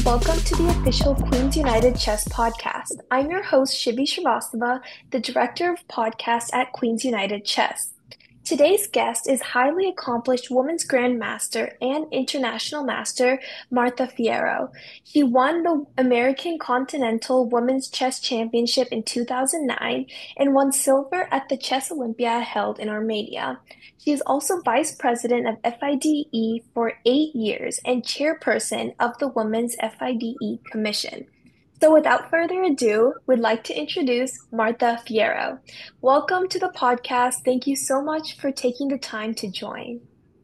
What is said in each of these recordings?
Welcome to the official Queens United Chess Podcast. I'm your host, Shivi Srivastava, the Director of Podcasts at Queens United Chess. Today's guest is highly accomplished women's grandmaster and international master Martha Fierro. She won the American Continental Women's Chess Championship in 2009 and won silver at the Chess Olympia held in Armenia. She is also vice president of FIDE for 8 years and chairperson of the Women's FIDE Commission. So without further ado, we'd like to introduce Martha Fierro. Welcome to the podcast. Thank you so much for taking the time to join.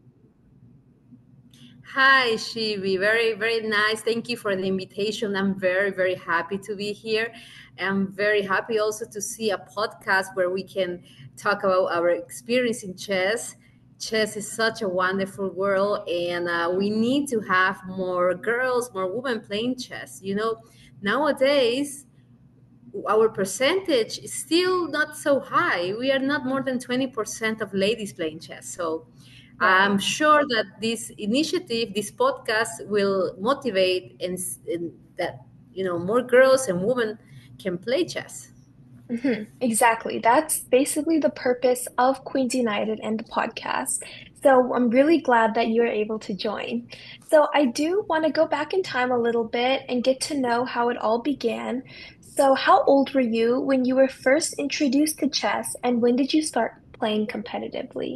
Hi, Shivi. Very, very nice. Thank you for the invitation. I'm very, very happy to be here. I'm very happy also to see a podcast where we can talk about our experience in chess. Chess is such a wonderful world, and we need to have more girls, more women playing chess. Nowadays, our percentage is still not so high. We are not more than 20% of ladies playing chess. So I'm sure that this initiative, this podcast will motivate and that, more girls and women can play chess. Exactly. That's basically the purpose of Queens United and the podcast. So I'm really glad that you're able to join. So I do want to go back in time a little bit and get to know how it all began. So how old were you when you were first introduced to chess, and when did you start playing competitively?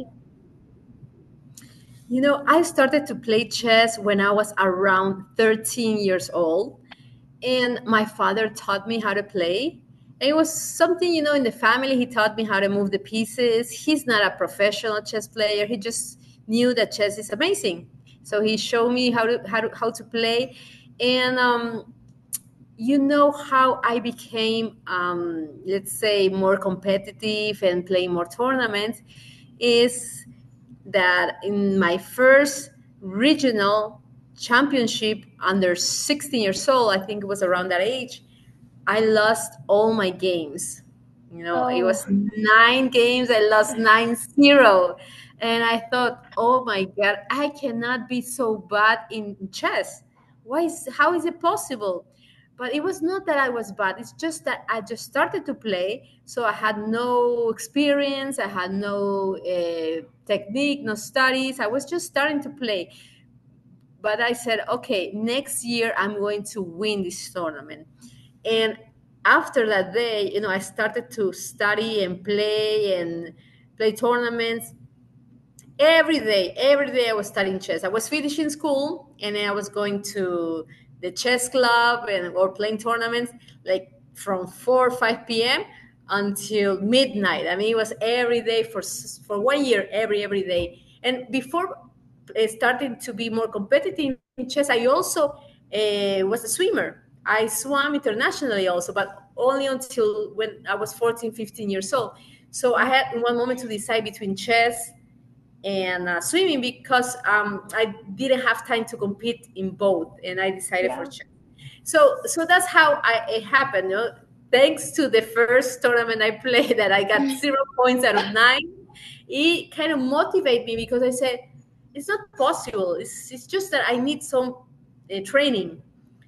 I started to play chess when I was around 13 years old, and my father taught me how to play. It was something, in the family. He taught me how to move the pieces. He's not a professional chess player. He just knew that chess is amazing. So he showed me how to play. And how I became, let's say, more competitive and playing more tournaments is that in my first regional championship under 16 years old, I think it was around that age, I lost all my games. It Oh, was 9 games. I lost 9-0. And I thought, oh my God, I cannot be so bad in chess. How is it possible? But it was not that I was bad. It's just that I just started to play. So I had no experience. I had no technique, no studies. I was just starting to play. But I said, okay, next year I'm going to win this tournament. And after that day, I started to study and play tournaments every day. Every day I was studying chess. I was finishing school and then I was going to the chess club or playing tournaments like from 4 or 5 p.m. until midnight. I mean, it was every day for 1 year, every day. And before starting to be more competitive in chess, I also was a swimmer. I swam internationally also, but only until when I was 14, 15 years old. So I had in one moment to decide between chess and swimming because I didn't have time to compete in both, and I decided for yeah. chess. So that's how it happened. Thanks to the first tournament I played, that I got 0 points out of 9. It kind of motivated me because I said, it's not possible. It's just that I need some training,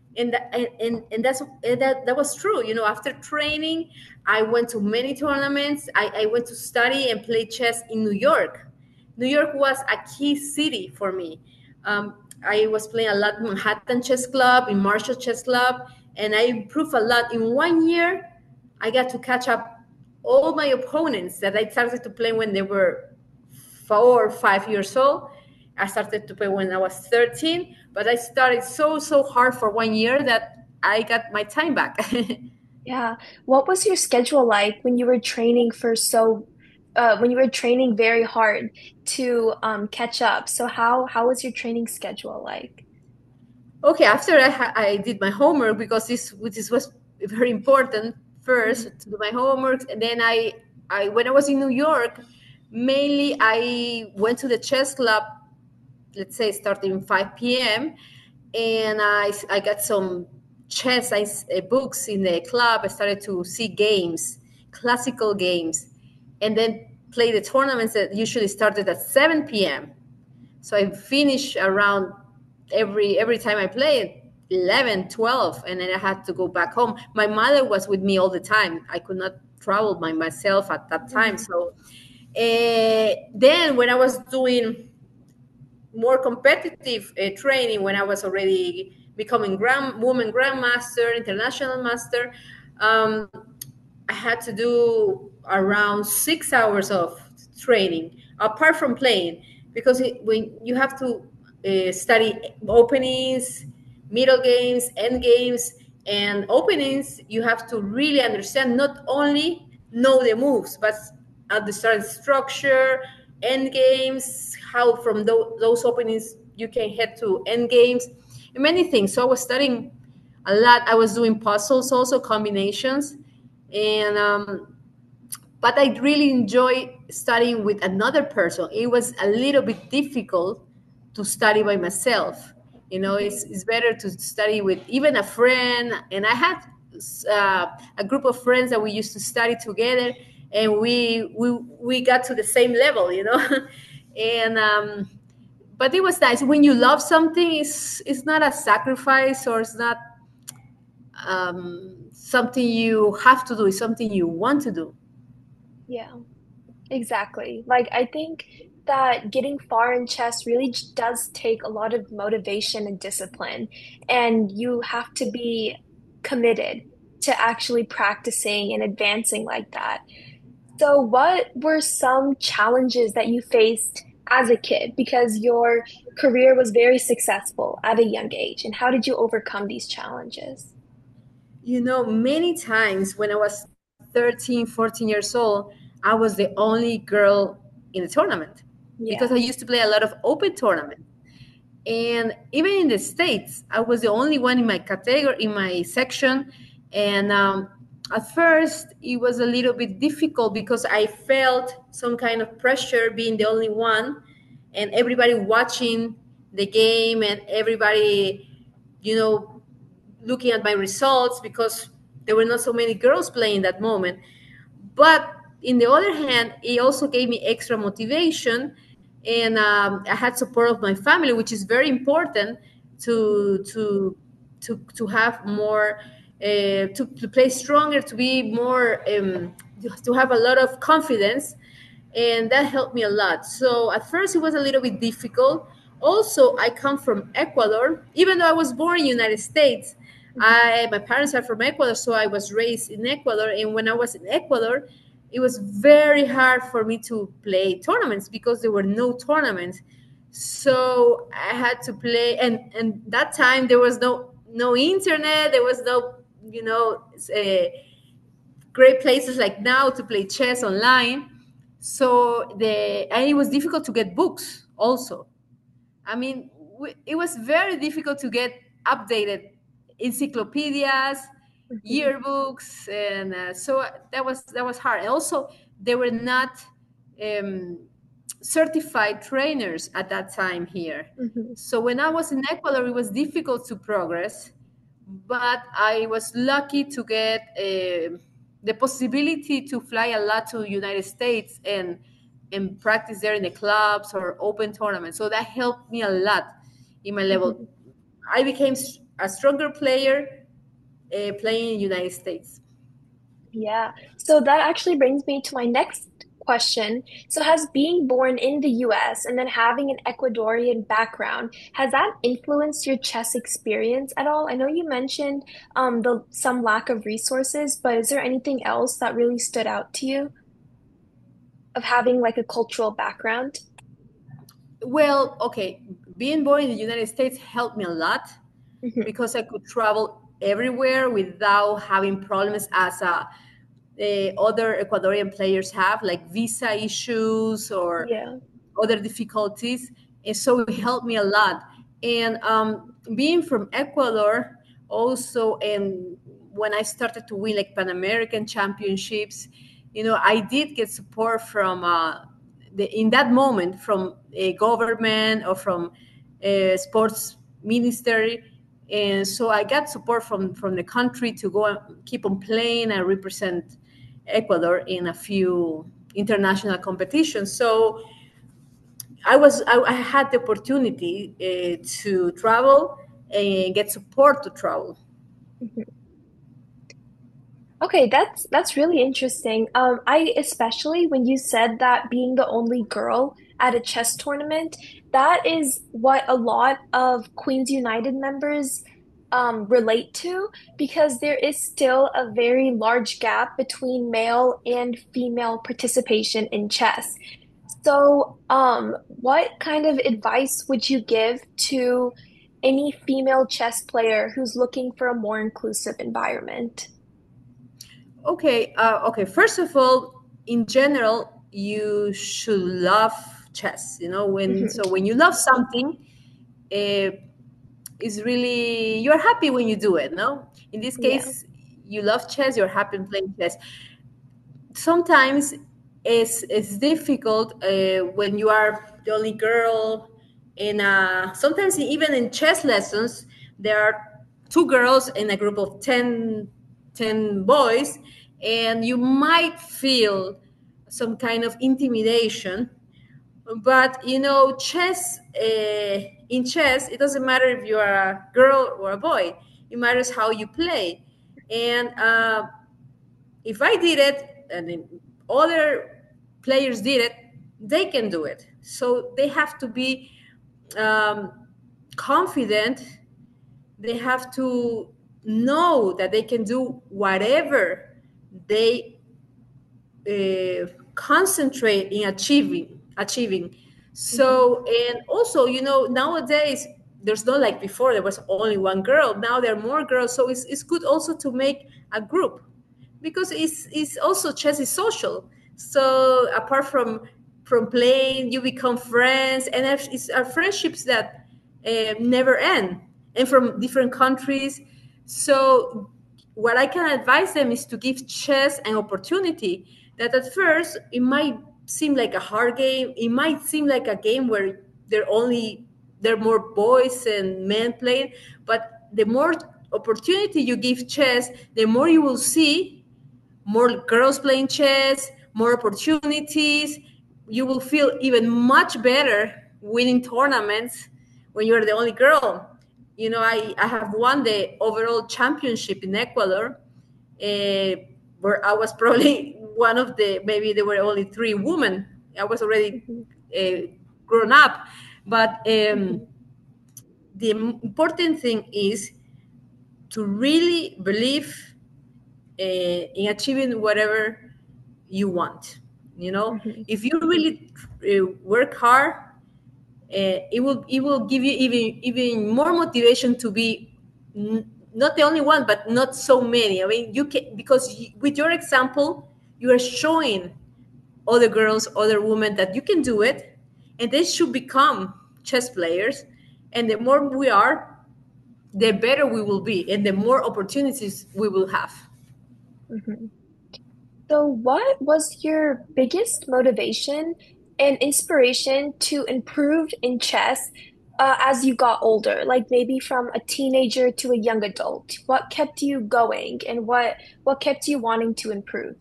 and that was true. After training, I went to many tournaments. I went to study and play chess in New York. New York was a key city for me. I was playing a lot in Manhattan Chess Club, in Marshall Chess Club, and I improved a lot. In 1 year, I got to catch up all my opponents that I started to play when they were 4 or 5 years old. I started to play when I was 13, but I started so hard for 1 year that I got my time back. Yeah. What was your schedule like when you were training when you were training very hard to catch up? So how was your training schedule like? Okay, after I did my homework, because this was very important, first Mhm. to do my homework, and then I when I was in New York, mainly I went to the chess club, let's say starting 5 p.m., and I got some chess books in the club. I started to see games, classical games, and then play the tournaments that usually started at 7 p.m. So I finish around every time I play it 11, 12, and then I had to go back home. My mother was with me all the time. I could not travel by myself at that time. Mhm. So then when I was doing more competitive training, when I was already becoming woman grandmaster, international master, um, I had to do around 6 hours of training apart from playing, because when you have to study openings, middle games, end games, and openings, you have to really understand, not only know the moves, but understand structure, end games, how from those openings you can head to end games, and many things. So I was studying a lot. I was doing puzzles, also combinations, and but I really enjoy studying with another person. It was a little bit difficult to study by myself. It's better to study with even a friend. And I had a group of friends that we used to study together, and we got to the same level. And but it was nice when you love something. It's not a sacrifice, or it's not something you have to do. It's something you want to do. Yeah, exactly. Like, I think that getting far in chess really does take a lot of motivation and discipline, and you have to be committed to actually practicing and advancing like that. So, what were some challenges that you faced as a kid? Because your career was very successful at a young age, and how did you overcome these challenges? Many times when I was 13, 14 years old, I was the only girl in the tournament, because Yeah. I used to play a lot of open tournaments. And even in the States, I was the only one in my category, in my section. And at first, it was a little bit difficult because I felt some kind of pressure being the only one, and everybody watching the game, and everybody, you know, looking at my results, because there were not so many girls playing that moment. But in the other hand, it also gave me extra motivation, and I had support of my family, which is very important to to to have more, to play stronger, to be more, to have a lot of confidence, and that helped me a lot. So at first, it was a little bit difficult. Also, I come from Ecuador, even though I was born in the United States. Mhm. My parents are from Ecuador, so I was raised in Ecuador. And when I was in Ecuador, it was very hard for me to play tournaments because there were no tournaments. So I had to play, and that time there was no internet, there was no, you know, great places like now to play chess online. So and it was difficult to get books also. I mean, it was very difficult to get updated encyclopedias, Mhm. yearbooks, and so that was hard. And also, there were not um, certified trainers at that time here. Mhm. So when I was in Ecuador, it was difficult to progress, but I was lucky to get the possibility to fly a lot to United States and practice there in the clubs or open tournaments. So that helped me a lot in my level. Mhm. I became a stronger player playing in United States. Yeah. So that actually brings me to my next question. So has being born in the US and then having an Ecuadorian background, has that influenced your chess experience at all? I know you mentioned the some lack of resources, but is there anything else that really stood out to you of having like a cultural background? Well, okay, being born in the United States helped me a lot Hmm. because I could travel everywhere without having problems as other Ecuadorian players have, like visa issues or Yeah. other difficulties. And so it helped me a lot. And being from Ecuador also, and when I started to win like Pan American championships, I did get support from in that moment from a government or from a sports ministry. And so I got support from the country to go and keep on playing and represent Ecuador in a few international competitions. So I had the opportunity to travel and get support to travel. Mhm. Okay, that's really interesting. I especially when you said that being the only girl at a chess tournament, that is what a lot of Queens United members relate to because there is still a very large gap between male and female participation in chess. So, what kind of advice would you give to any female chess player who's looking for a more inclusive environment? Okay. First of all, in general, you should love chess. When you love something, uh, it's really you're happy when you do it. No, in this Yeah. case, you love chess. You're happy playing chess. Sometimes it's difficult when you are the only girl. And sometimes even in chess lessons, there are two girls in a group of 10 boys, and you might feel some kind of intimidation. But chess, in chess, it doesn't matter if you are a girl or a boy. It matters how you play. And if I did it and then other players did it, they can do it. So they have to be um, confident. They have to know that they can do whatever they concentrate in achieving. Mhm. So, and also, nowadays there's not like before there was only one girl. Now there are more girls, so it's good also to make a group, because it's also chess is social. So apart from playing, you become friends, and it's our friendships that never end, and from different countries. So what I can advise them is to give chess an opportunity. That at first it might seem like a hard game. It might seem like a game where there are more boys and men playing. But the more opportunity you give chess, the more you will see more girls playing chess, more opportunities. You will feel even much better winning tournaments when you're the only girl. I have won the overall championship in Ecuador, uh, where I was probably one of maybe there were only three women. I was already Mhm. uh, grown up. But Mhm. the important thing is to really believe in achieving whatever you want. Mhm. If you really work hard, it will give you even more motivation to be not the only one, but not so many. I mean, you can, because with your example, you are showing other girls, other women that you can do it, and they should become chess players. And the more we are, the better we will be, and the more opportunities we will have. Mhm. So, what was your biggest motivation and inspiration to improve in chess as you got older? Like maybe from a teenager to a young adult. What kept you going, and what kept you wanting to improve?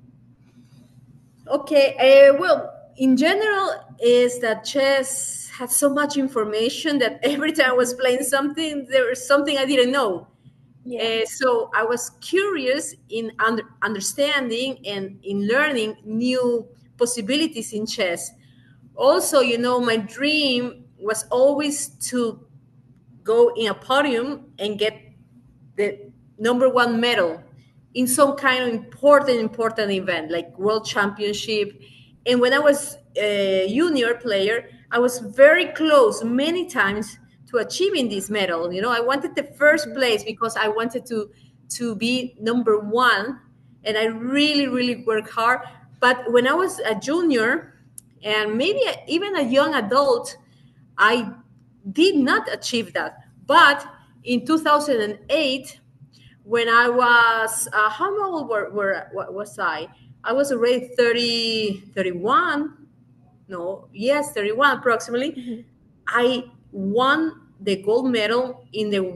Okay, well, in general, is that chess had so much information that every time I was Mhm. playing something, there was something I didn't know. Yeah. So I was curious in understanding and in learning new possibilities in chess. Also, my dream was always to go in a podium and get the number one medal in some kind of important event like world championship. And when I was a junior player, I was very close many times to achieving this medal. I wanted the first Mhm. place because I wanted to be number one, and I really really worked hard. But when I was a junior, and maybe even a young adult, I did not achieve that. But in 2008, when I was, how old what was I? I was already 30, 31. No, yes, 31 approximately. Mhm. I won the gold medal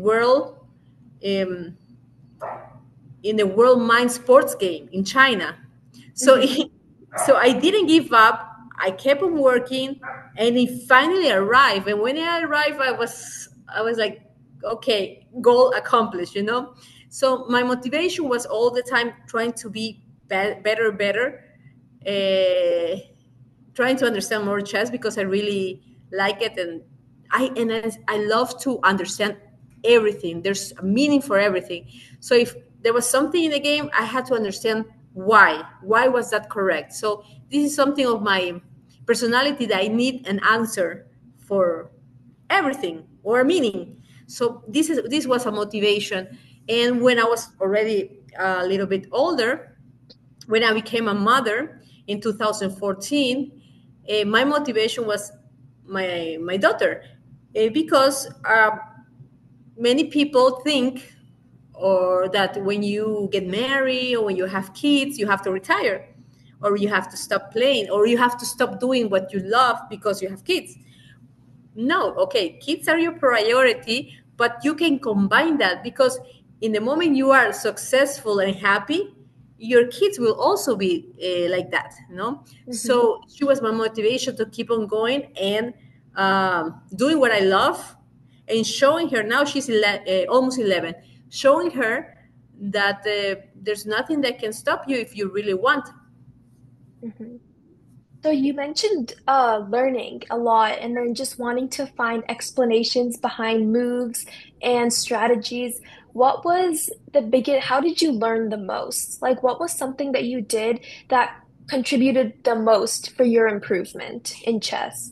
um, in the world mind sports game in China. So, Mhm. so I didn't give up. I kept on working, and it finally arrived. And when it arrived, I was like, okay, goal accomplished, you know. So my motivation was all the time trying to be better, uh, trying to understand more chess because I really like it, and I love to understand everything. There's a meaning for everything. So if there was something in the game, I had to understand why. Why was that correct? So this is something of my personality that I need an answer for everything or meaning. So this was a motivation. And when I was already a little bit older, when I became a mother in 2014, my motivation was my daughter, because many people think or that when you get married or when you have kids, you have to retire, or you have to stop playing, or you have to stop doing what you love because you have kids. No, okay, kids are your priority, but you can combine that, because in the moment you are successful and happy, your kids will also be like that, you know. Mm-hmm. So she was my motivation to keep on going and doing what I love, and showing her, now she's almost 11, showing her that there's nothing that can stop you if you really want. Mm-hmm. So you mentioned learning a lot and then just wanting to find explanations behind moves and strategies. What was the biggest, how did you learn the most? Like, what was something that you did that contributed the most for your improvement in chess?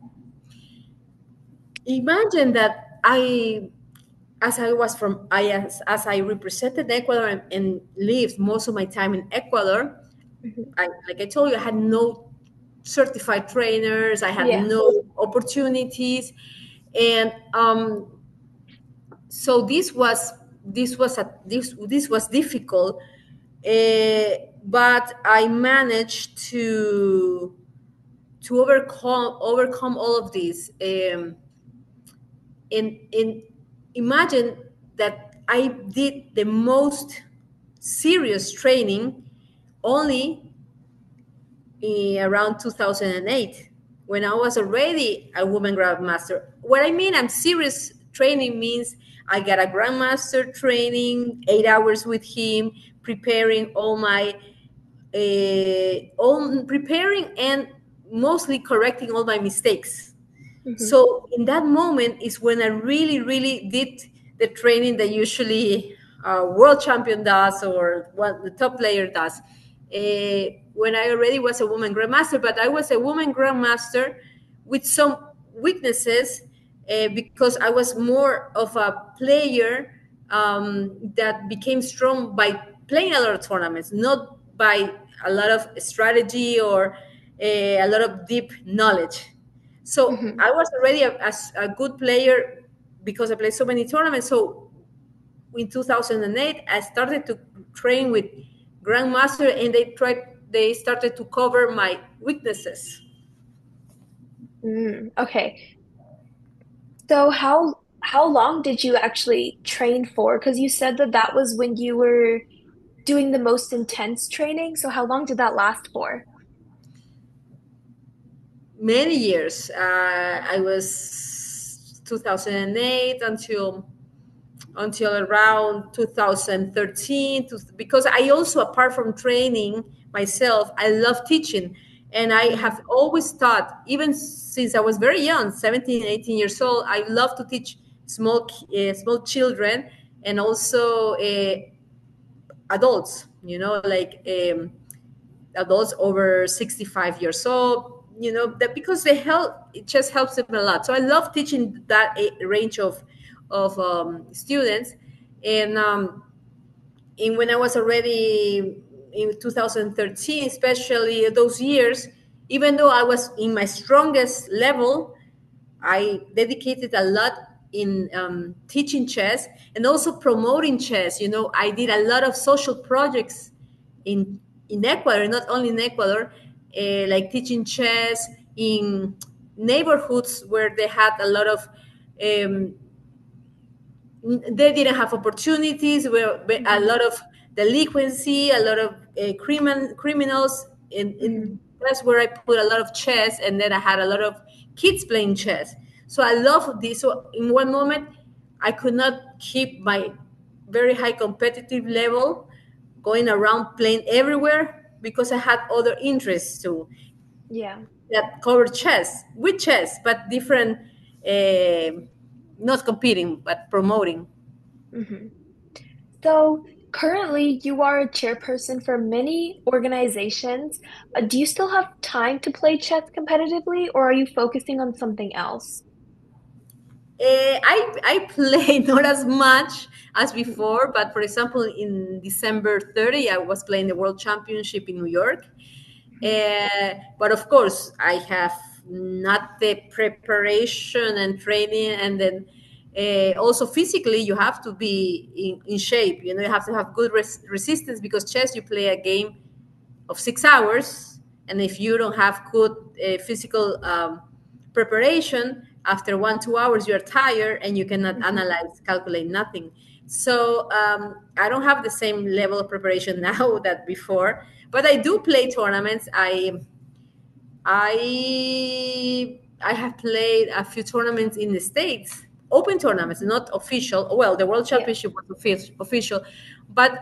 Imagine that as I was from as I represented Ecuador and lived most of my time in Ecuador, Mhm. like I told you, I had no certified trainers, I had Yeah. no opportunities, and so this was difficult, but I managed to overcome all of this. In imagine that I did the most serious training only around 2008, when I was already a woman grandmaster. What I mean, I'm serious training means I got a grandmaster training, 8 hours with him, preparing all my all preparing and mostly correcting all my mistakes. Hmm. So in that moment is when I really did the training that usually a world champion does, or what the top player does. When I already was a woman grandmaster, but I was a woman grandmaster with some weaknesses, because I was more of a player that became strong by playing a lot of tournaments, not by a lot of strategy or a lot of deep knowledge. So Hmm. I was already a good player because I played so many tournaments. So in 2008, I started to train with grandmaster, and they started to cover my weaknesses. Mm, okay. So how long did you actually train for? Because you said that that was when you were doing the most intense training. So how long did that last for? Many years. I was 2008 until around 2013, because I also, apart from training myself, I love teaching, and I Mm-hmm. have always taught, even since I was very young, 17, 18 years old. I love to teach small children, and also adults, like adults over 65 years old, that because they help, it just helps them a lot. So I love teaching that range of students. And um, and when I was already in 2013, especially those years, even though I was in my strongest level, I dedicated a lot in teaching chess and also promoting chess. I did a lot of social projects in in Ecuador, not only in Ecuador, like teaching chess in neighborhoods where they had a lot of um, they didn't have opportunities, where a Hmm. lot of delinquency, a lot of criminals, Hmm. that's where I put a lot of chess, and then I had a lot of kids playing chess. So I love this. So in one moment, I could not keep my very high competitive level going around playing everywhere because I had other interests too Yeah. that covered chess, with chess, but different, uh, not competing, but promoting. Hmm. So currently, you are a chairperson for many organizations. Do you still have time to play chess competitively, or are you focusing on something else? I play not as much as Mhm. before, but for example, in December 30, I was playing the World Championship in New York. Mhm. But of course, I have not the preparation and training, and then also physically, you have to be in shape. You know, you have to have good resistance because chess, you play a game of 6 hours, and if you don't have good physical preparation, after 1 2 hours you're tired and you cannot Mhm. analyze, calculate nothing. So I don't have the same level of preparation now that before, but I do play tournaments. I have played a few tournaments in the States, open tournaments, Mhm. not official. Well, the World Yeah. Championship was official, but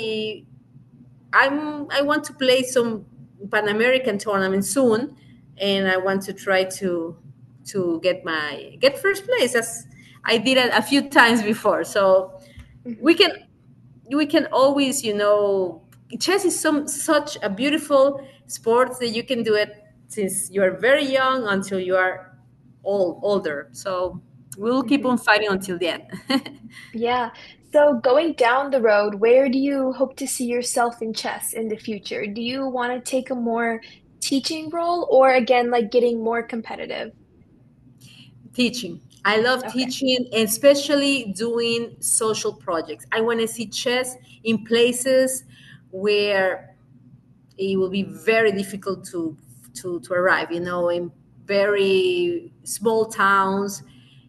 I want to play some Pan American tournament soon, and I want to try to get first place as I did it a few times before. So we Mhm. can we can always, chess is such a beautiful sport that you can do it since you are very young until you are older. So we'll keep Mhm. on fighting until the end. Yeah. So going down the road, where do you hope to see yourself in chess in the future? Do you want to take a more teaching role or again, like getting more competitive? Teaching. I love Okay. teaching, and especially doing social projects. I want to see chess in places where it will be very difficult to arrive. In very small towns,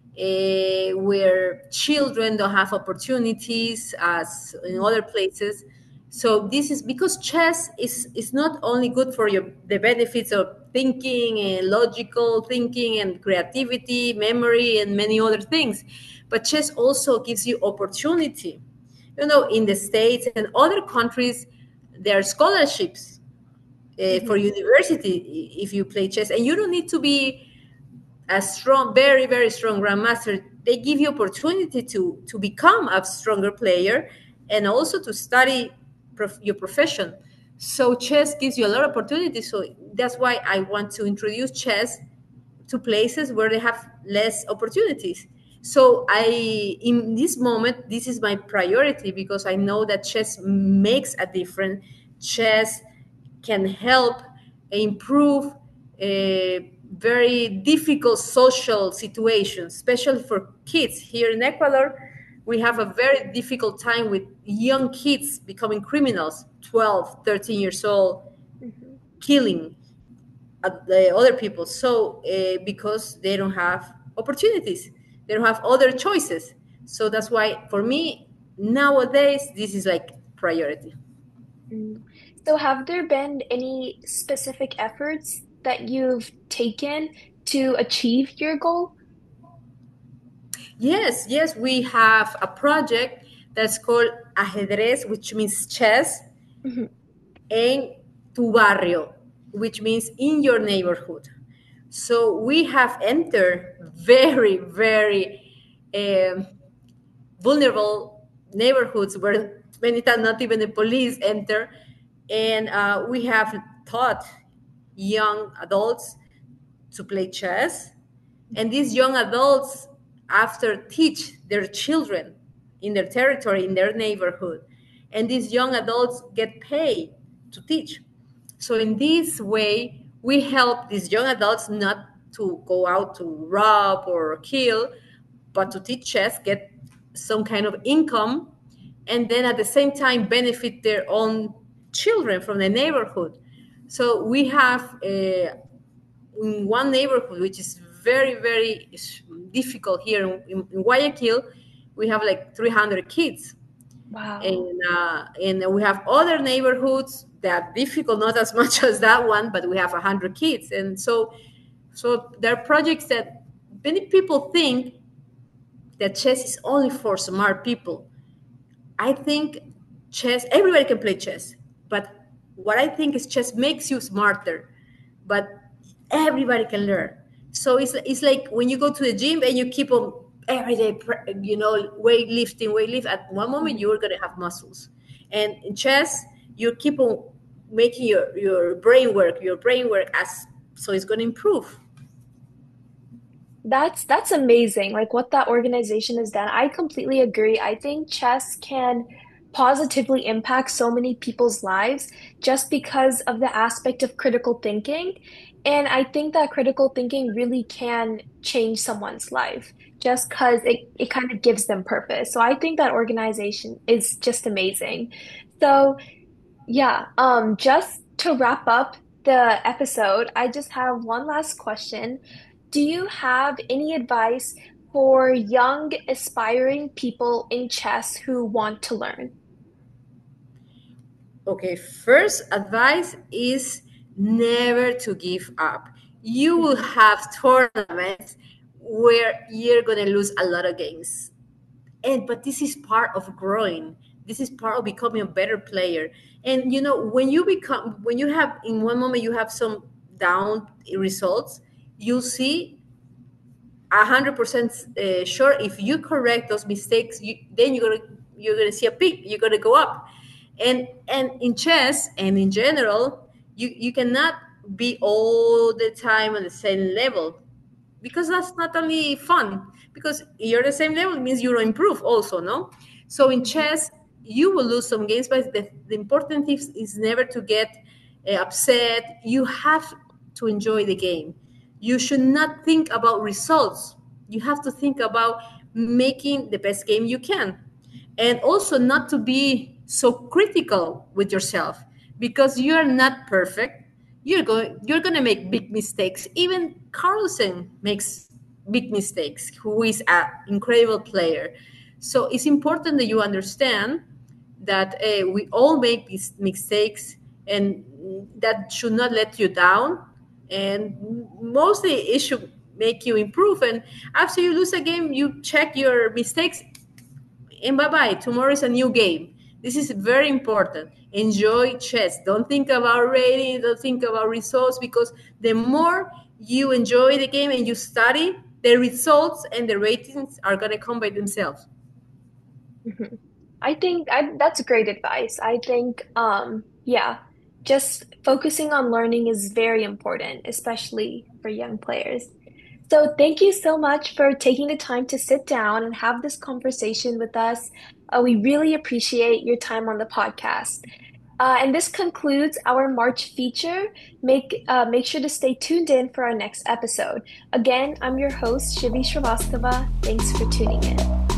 where children don't have opportunities as in Mhm. other places. So this is because chess is not only good for the benefits of thinking and logical thinking and creativity, memory, and many other things, but chess also gives you opportunity. In the States and other countries, there are scholarships for Mhm. university if you play chess, and you don't need to be a strong, very very strong grandmaster. They give you opportunity to become a stronger player and also to study your profession. So chess gives you a lot of opportunities. So that's why I want to introduce chess to places where they have less opportunities. So in this moment, this is my priority because I know that chess makes a difference. Chess can help improve very difficult social situations, especially for kids. Here in Ecuador, we have a very difficult time with young kids becoming criminals, 12, 13 years old, Mhm. killing the other people. So because they don't have opportunities, they don't have other choices. So that's why for me nowadays this is like priority. Mm. So have there been any specific efforts that you've taken to achieve your goal? Yes, yes, we have a project that's called ajedrez, which means chess, Mhm. en tu barrio, which means in your neighborhood. So we have entered very, very um, vulnerable neighborhoods where many times not even the police enter. And we have taught young adults to play chess. And these young adults, after, teach their children in their territory, in their neighborhood. And these young adults get paid to teach. So in this way, we help these young adults not to go out to rob or kill, but to teach chess, get some kind of income, and then at the same time benefit their own children from the neighborhood. So we have in one neighborhood, which is very, very difficult here in Guayaquil, we have like 300 kids. Wow. And we have other neighborhoods that are difficult, not as much as that one, but we have 100 kids. And so there are projects that many people think that chess is only for smart people. I think chess, everybody can play chess, but what I think is chess makes you smarter, but everybody can learn. So it's like when you go to the gym and you keep on every day, weightlifting. At one moment, Mhm. you're going to have muscles. And in chess, you keep on making your brain work, so it's going to improve. That's amazing. Like what that organization has done. I completely agree. I think chess can positively impact so many people's lives just because of the aspect of critical thinking. And I think that critical thinking really can change someone's life just because it kind of gives them purpose. So I think that organization is just amazing. So yeah, just to wrap up the episode, I just have one last question. Do you have any advice for young, aspiring people in chess who want to learn? Okay, first advice is never to give up. You will Mhm. have tournaments where you're going to lose a lot of games. But this is part of growing. This is part of becoming a better player. And when you have in one moment you have some down results, you'll see 100% sure if you correct those mistakes, then you're gonna see a peak. You're gonna go up, and in chess and in general, you cannot be all the time on the same level, because that's not only fun. Because you're the same level, it means you don't improve also, no. So in Mhm. chess, you will lose some games, but the important thing is never to get upset. You have to enjoy the game. You should not think about results. You have to think about making the best game you can, and also not to be so critical with yourself, because you're not perfect. You're going to make big mistakes. Even Carlsen makes big mistakes, who is an incredible player. So it's important that you understand that we all make these mistakes, and that should not let you down, and mostly it should make you improve. And after you lose a game, you check your mistakes, and bye bye. Tomorrow is a new game. This is very important. Enjoy chess. Don't think about rating, don't think about results, because the more you enjoy the game and you study, the results and the ratings are going to come by themselves. Mhm. That's great advice. I think, yeah, just focusing on learning is very important, especially for young players. So thank you so much for taking the time to sit down and have this conversation with us. We really appreciate your time on the podcast. And this concludes our March feature. Make sure to stay tuned in for our next episode. Again, I'm your host, Shivi Srivastava. Thanks for tuning in.